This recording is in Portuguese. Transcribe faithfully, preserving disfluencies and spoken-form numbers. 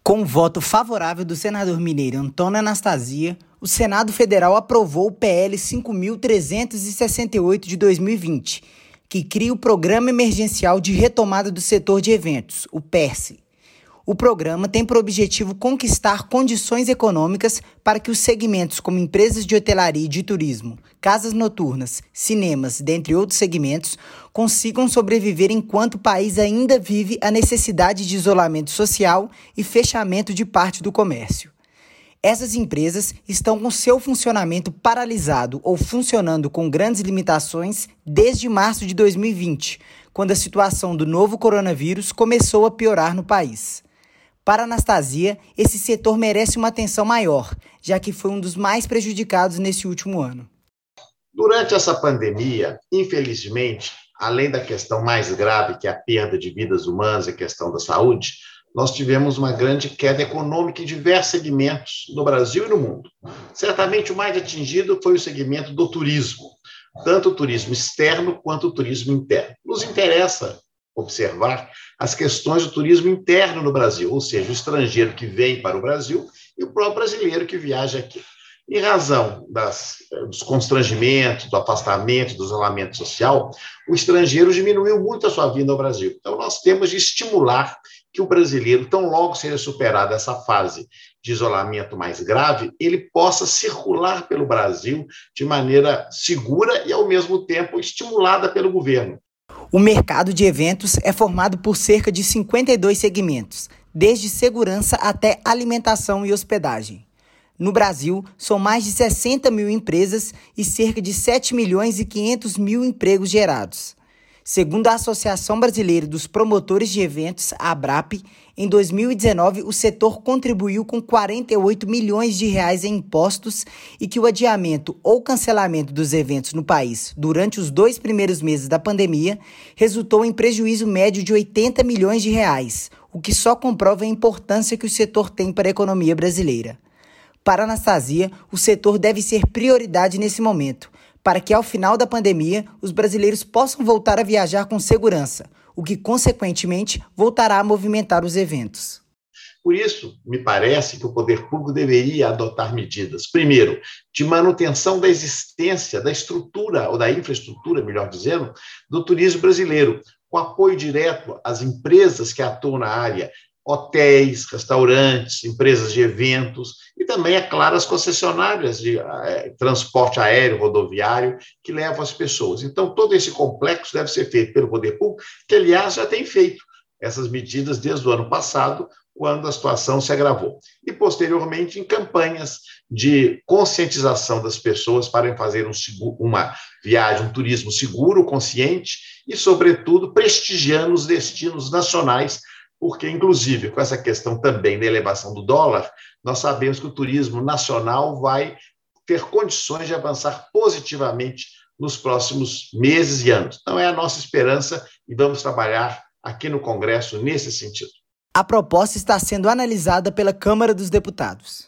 Com o voto favorável do senador mineiro Antônio Anastasia, o Senado Federal aprovou o P L cinco mil trezentos e sessenta e oito de dois mil e vinte, que cria o Programa Emergencial de Retomada do Setor de Eventos, o PERSE. O programa tem por objetivo conquistar condições econômicas para que os segmentos como empresas de hotelaria e de turismo, casas noturnas, cinemas, dentre outros segmentos, consigam sobreviver enquanto o país ainda vive a necessidade de isolamento social e fechamento de parte do comércio. Essas empresas estão com seu funcionamento paralisado ou funcionando com grandes limitações desde março de dois mil e vinte, quando a situação do novo coronavírus começou a piorar no país. Para Anastasia, esse setor merece uma atenção maior, já que foi um dos mais prejudicados nesse último ano. Durante essa pandemia, infelizmente, além da questão mais grave, que é a perda de vidas humanas e a questão da saúde, nós tivemos uma grande queda econômica em diversos segmentos no Brasil e no mundo. Certamente o mais atingido foi o segmento do turismo, tanto o turismo externo quanto o turismo interno. Nos interessa observar as questões do turismo interno no Brasil, ou seja, o estrangeiro que vem para o Brasil e o próprio brasileiro que viaja aqui. Em razão das, dos constrangimentos, do afastamento, do isolamento social, o estrangeiro diminuiu muito a sua vinda ao Brasil. Então, nós temos de estimular que o brasileiro, tão logo seja superada essa fase de isolamento mais grave, ele possa circular pelo Brasil de maneira segura e, ao mesmo tempo, estimulada pelo governo. O mercado de eventos é formado por cerca de cinquenta e dois segmentos, desde segurança até alimentação e hospedagem. No Brasil, são mais de sessenta mil empresas e cerca de sete milhões e quinhentos mil empregos gerados. Segundo a Associação Brasileira dos Promotores de Eventos, a ABRAP, em dois mil e dezenove o setor contribuiu com quarenta e oito milhões de reais em impostos e que o adiamento ou cancelamento dos eventos no país durante os dois primeiros meses da pandemia resultou em prejuízo médio de oitenta milhões de reais, o que só comprova a importância que o setor tem para a economia brasileira. Para Anastasia, o setor deve ser prioridade nesse momento, para que ao final da pandemia os brasileiros possam voltar a viajar com segurança, o que consequentemente voltará a movimentar os eventos. Por isso, me parece que o poder público deveria adotar medidas, primeiro, de manutenção da existência, da estrutura, ou da infraestrutura, melhor dizendo, do turismo brasileiro, com apoio direto às empresas que atuam na área, hotéis, restaurantes, empresas de eventos e também, é claro, as concessionárias de é, transporte aéreo, rodoviário, que levam as pessoas. Então, todo esse complexo deve ser feito pelo poder público, que, aliás, já tem feito essas medidas desde o ano passado, quando a situação se agravou. E, posteriormente, em campanhas de conscientização das pessoas para fazer um seguro, uma viagem, um turismo seguro, consciente e, sobretudo, prestigiando os destinos nacionais, porque, inclusive, com essa questão também da elevação do dólar, nós sabemos que o turismo nacional vai ter condições de avançar positivamente nos próximos meses e anos. Então, é a nossa esperança e vamos trabalhar aqui no Congresso nesse sentido. A proposta está sendo analisada pela Câmara dos Deputados.